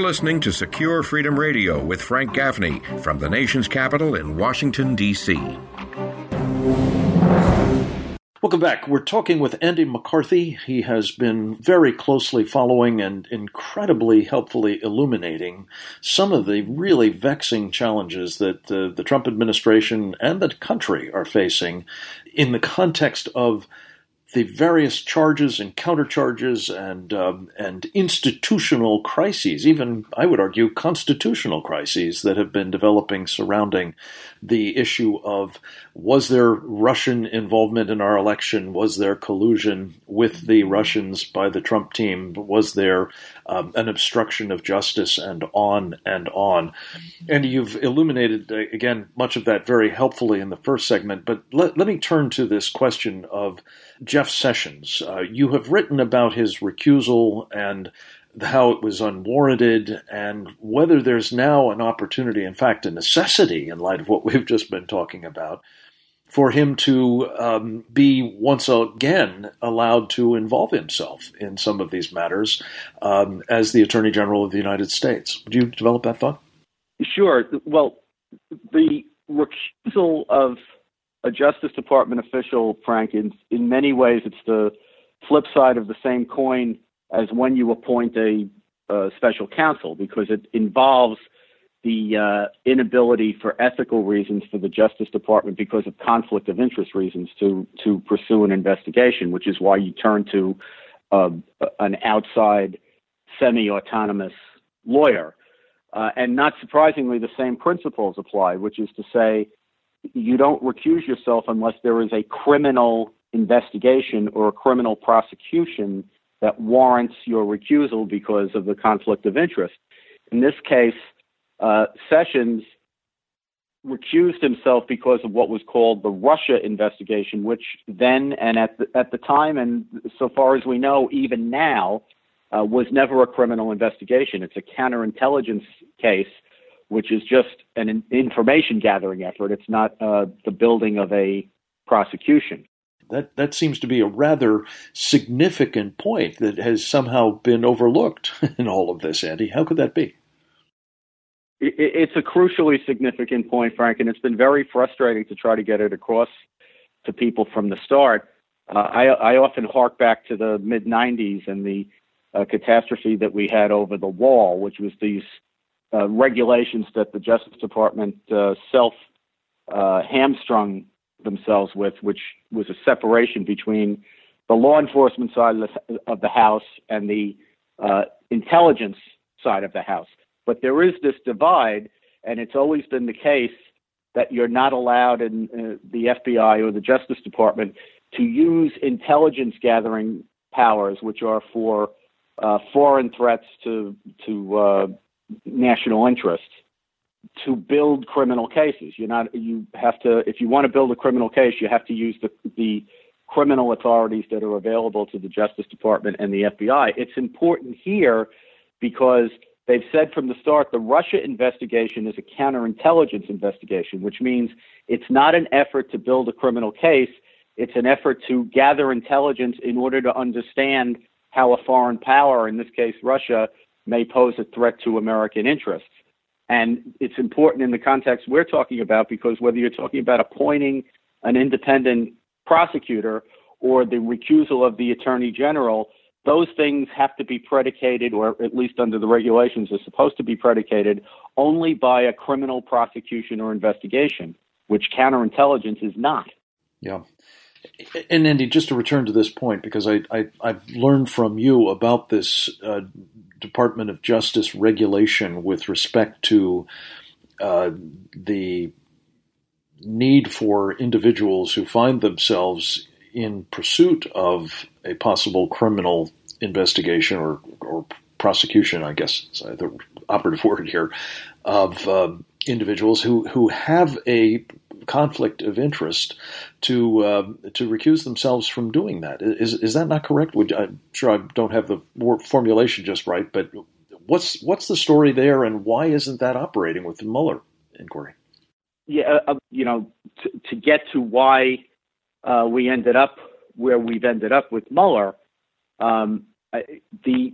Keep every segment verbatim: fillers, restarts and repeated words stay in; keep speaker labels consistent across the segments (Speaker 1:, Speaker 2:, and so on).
Speaker 1: listening to Secure Freedom Radio with Frank Gaffney from the nation's capital in Washington, D C
Speaker 2: Welcome back. We're talking with Andy McCarthy. He has been very closely following and incredibly helpfully illuminating some of the really vexing challenges that uh, the Trump administration and the country are facing in the context of the various charges and countercharges and um, and institutional crises, even, I would argue, constitutional crises that have been developing surrounding the issue of, was there Russian involvement in our election? Was there collusion with the Russians by the Trump team? Was there um, an obstruction of justice, and on and on? And you've illuminated, uh, again, much of that very helpfully in the first segment, but let, let me turn to this question of Jeff Sessions. Uh, you have written about his recusal and how it was unwarranted, and whether there's now an opportunity, in fact, a necessity, in light of what we've just been talking about, for him to um, be once again allowed to involve himself in some of these matters um, as the Attorney General of the United States. Would you develop that thought?
Speaker 3: Sure. Well, the recusal of a Justice Department official, Frank, in, in many ways it's the flip side of the same coin as when you appoint a, a special counsel, because it involves the uh, inability for ethical reasons for the Justice Department, because of conflict of interest reasons, to to pursue an investigation, which is why you turn to uh, an outside semi-autonomous lawyer. Uh, and not surprisingly, the same principles apply, which is to say, you don't recuse yourself unless there is a criminal investigation or a criminal prosecution that warrants your recusal because of the conflict of interest. In this case, uh, Sessions recused himself because of what was called the Russia investigation, which then and at the, at the time, and so far as we know, even now, uh, was never a criminal investigation. It's a counterintelligence case, which is just an information gathering effort. It's not uh, the building of a prosecution.
Speaker 2: That that seems to be a rather significant point that has somehow been overlooked in all of this, Andy. How could that be?
Speaker 3: It, it's a crucially significant point, Frank, and it's been very frustrating to try to get it across to people from the start. Uh, I, I often hark back to the mid nineties and the uh, catastrophe that we had over the wall, which was these Uh, regulations that the Justice Department uh, self uh, hamstrung themselves with, which was a separation between the law enforcement side of the, of the House and the uh, intelligence side of the House. But there is this divide, and it's always been the case that you're not allowed in uh, the F B I or the Justice Department to use intelligence gathering powers, which are for uh, foreign threats to to uh, national interests, to build criminal cases. You're not. You have to. If you want to build a criminal case, you have to use the the criminal authorities that are available to the Justice Department and the F B I. It's important here because they've said from the start the Russia investigation is a counterintelligence investigation, which means it's not an effort to build a criminal case. It's an effort to gather intelligence in order to understand how a foreign power, in this case Russia, may pose a threat to American interests. And it's important in the context we're talking about, because whether you're talking about appointing an independent prosecutor or the recusal of the Attorney General, those things have to be predicated, or at least under the regulations are supposed to be predicated, only by a criminal prosecution or investigation, which counterintelligence is not.
Speaker 2: Yeah. And Andy, just to return to this point, because I, I, I've learned from you about this uh, Department of Justice regulation with respect to uh, the need for individuals who find themselves in pursuit of a possible criminal investigation or, or prosecution, I guess is the operative word here, of uh, individuals who, who have a conflict of interest to uh, to recuse themselves from doing that. Is is that not correct? Would, I'm sure I don't have the formulation just right, but what's what's the story there, and why isn't that operating with the Mueller inquiry?
Speaker 3: Yeah, uh, you know, to, to get to why uh, we ended up where we've ended up with Mueller, um, the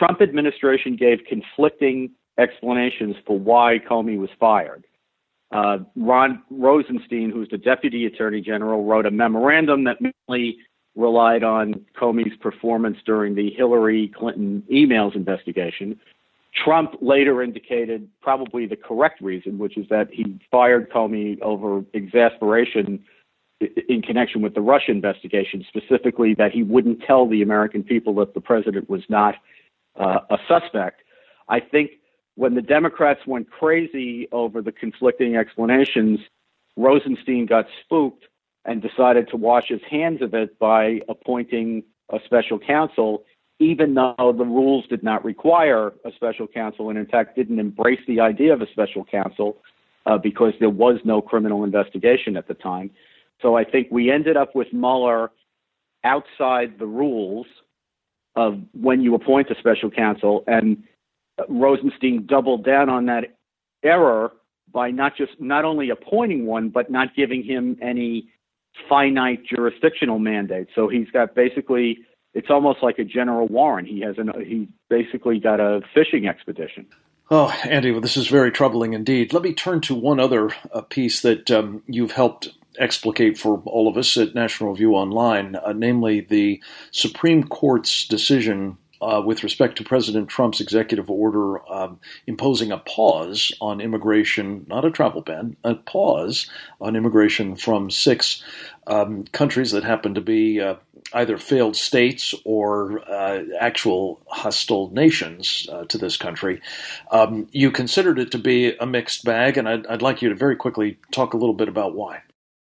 Speaker 3: Trump administration gave conflicting explanations for why Comey was fired. Uh, Ron Rosenstein, who's the Deputy Attorney General, wrote a memorandum that mainly relied on Comey's performance during the Hillary Clinton emails investigation. Trump later indicated probably the correct reason, which is that he fired Comey over exasperation in connection with the Russia investigation, specifically that he wouldn't tell the American people that the president was not uh, a suspect. I think when the Democrats went crazy over the conflicting explanations, Rosenstein got spooked and decided to wash his hands of it by appointing a special counsel, even though the rules did not require a special counsel and, in fact, didn't embrace the idea of a special counsel uh, because there was no criminal investigation at the time. So I think we ended up with Mueller outside the rules of when you appoint a special counsel, and Rosenstein doubled down on that error by not just not only appointing one, but not giving him any finite jurisdictional mandate. So he's got basically, it's almost like a general warrant. He has an, he basically got a fishing expedition.
Speaker 2: Oh, Andy, well, this is very troubling indeed. Let me turn to one other uh, piece that um, you've helped explicate for all of us at National Review Online, uh, namely the Supreme Court's decision Uh, with respect to President Trump's executive order um, imposing a pause on immigration, not a travel ban, a pause on immigration from six um, countries that happen to be uh, either failed states or uh, actual hostile nations uh, to this country. Um, you considered it to be a mixed bag, and I'd, I'd like you to very quickly talk a little bit about why.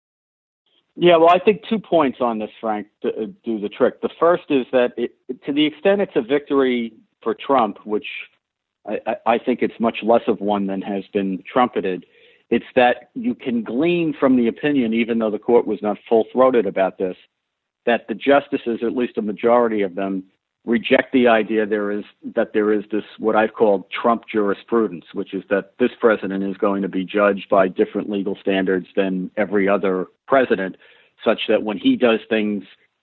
Speaker 3: Yeah, well, I think two points on this, Frank, to, uh, do the trick. The first is that it, to the extent it's a victory for Trump, which I, I think it's much less of one than has been trumpeted, it's that you can glean from the opinion, even though the court was not full-throated about this, that the justices, at least a majority of them, reject the idea there is that there is this, what I've called Trump jurisprudence, which is that this president is going to be judged by different legal standards than every other president, such that when he does things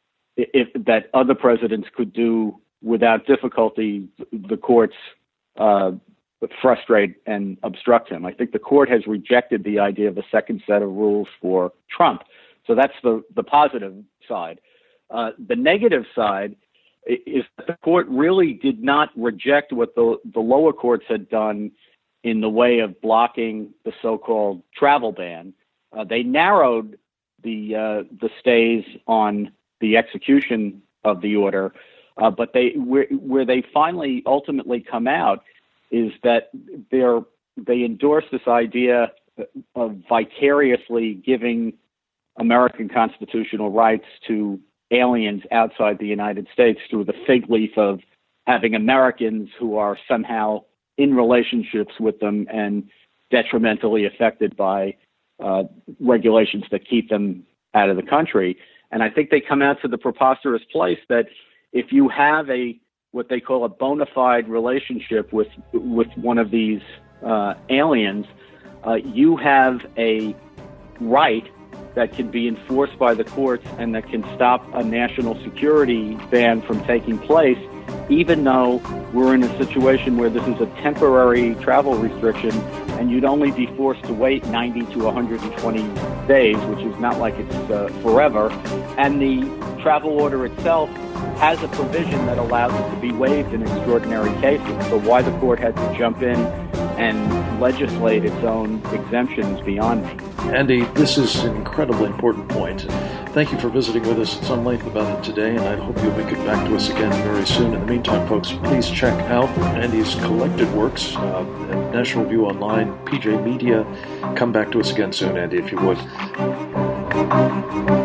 Speaker 3: if, that other presidents could do without difficulty, the courts uh, frustrate and obstruct him. I think the court has rejected the idea of a second set of rules for Trump. So that's the, the positive side. Uh, the negative side is that the court really did not reject what the, the lower courts had done in the way of blocking the so-called travel ban. Uh, they narrowed the uh, the stays on the execution of the order, uh, but they where, where they finally ultimately come out is that they're they endorse this idea of vicariously giving American constitutional rights to aliens outside the United States through the fig leaf of having Americans who are somehow in relationships with them and detrimentally affected by uh, regulations that keep them out of the country. And I think they come out to the preposterous place that if you have a what they call a bona fide relationship with with one of these uh, aliens, uh, you have a right that can be enforced by the courts and that can stop a national security ban from taking place, even though we're in a situation where this is a temporary travel restriction and you'd only be forced to wait ninety to one hundred twenty days, which is not like it's uh, forever. And the travel order itself has a provision that allows it to be waived in extraordinary cases. So why the court had to jump in and legislate its own exemptions beyond me.
Speaker 2: Andy, this is an incredibly important point. Thank you for visiting with us at some length about it today, and I hope you'll make it back to us again very soon. In the meantime, folks, please check out Andy's collected works uh, at National Review Online, P J Media. Come back to us again soon, Andy, if you would.